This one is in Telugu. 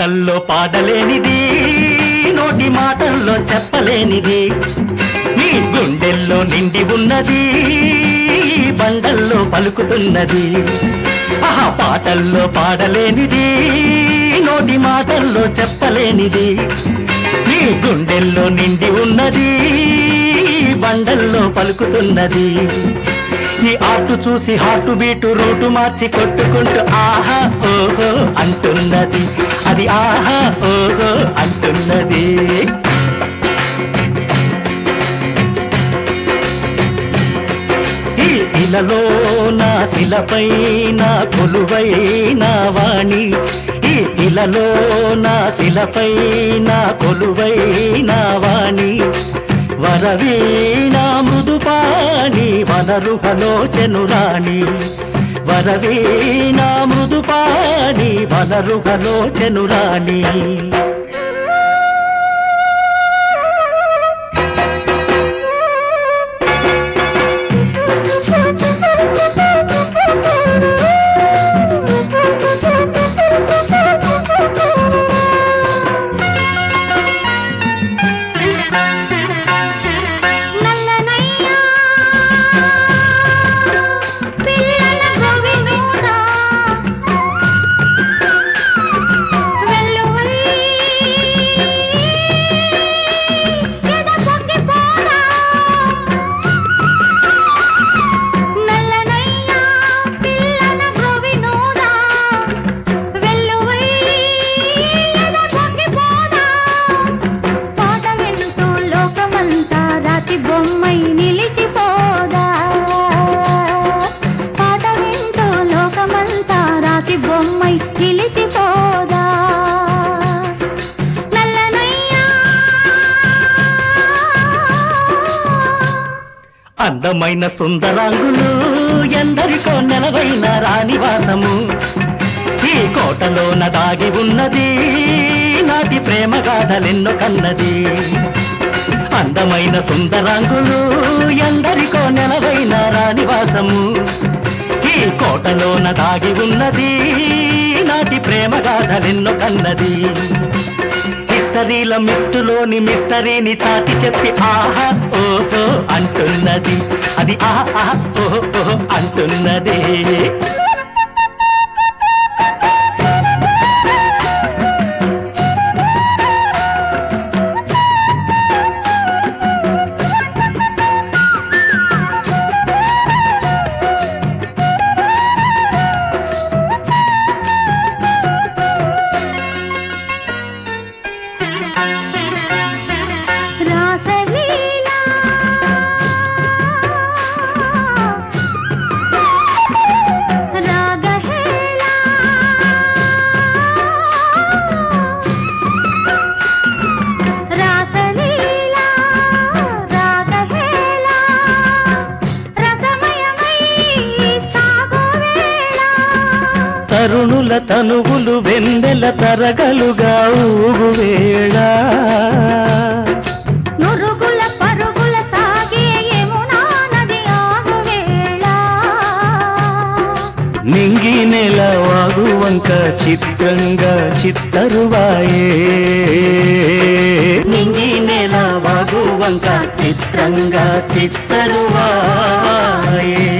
పాటల్లో పాడలేనిది, నోటి మాటల్లో చెప్పలేనిది, నీ గుండెల్లో నిండి ఉన్నది, బండల్లో పలుకుతున్నది. ఆహా, పాటల్లో పాడలేనిది, నోటి మాటల్లో చెప్పలేనిది, నీ గుండెల్లో నిండి ఉన్నది, బండల్లో పలుకుతున్నది. ఈ ఆటు చూసి హాటు బీటు రూటు మార్చి కొట్టుకుంటూ ఆహా ఓహో అంటున్నది, అది ఆహా ఓహో అంటున్నది. ఈ ఇలలో నా శిలపైన కొలువైన వాణి, ఈ ఇలలో నా శిలపైన కొలువైన వాణి, వరవీణా మృదుపాణి వనరుహలోచనురాణి, వరవీణా మృదుపాణి వనరుహలోచనురాణి. అందమైన సుందరాంగులు ఎందరికో నెలవైన రాణివాసము, ఈ కోటలోన దాగి ఉన్నది, నాటి ప్రేమ గాథలెన్నో కన్నది. అందమైన సుందరాంగులు ఎందరికో నెలవైన రాణివాసము, ఈ కోటలోన దాగి ఉన్నది, నాటి ప్రేమ గాథలెన్నో కన్నది. మిస్టరీల మిస్టులోని మిస్టరీని చాటి చెప్పి ఆహా ఓహో అంటున్నది, అది ఆహా ఓహో అంటున్నది. తరుణుల తనువులు వెన్నెల తరగలుగా ఊగువేళ, నురుగుల పరుగుల సాగే యమునా నది ఆగువేళ, నింగి నెల వాగువంక చిత్రంగా చిత్తరువాయే, నింగి నెల వాగువంక చిత్రంగా చిత్తరువాయే.